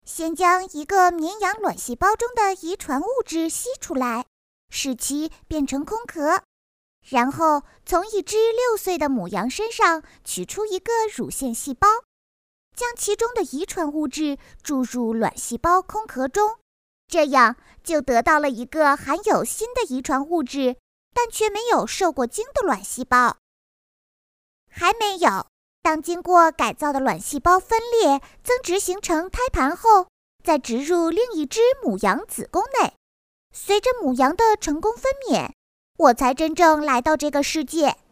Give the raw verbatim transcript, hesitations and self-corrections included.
先将一个绵羊卵细胞中的遗传物质吸出来，使其变成空壳，然后从一只六岁的母羊身上取出一个乳腺细胞，将其中的遗传物质注入卵细胞空壳中，这样就得到了一个含有新的遗传物质，但却没有受过精的卵细胞。还没有，当经过改造的卵细胞分裂增殖形成胎盘后，再植入另一只母羊子宫内。随着母羊的成功分娩，我才真正来到这个世界。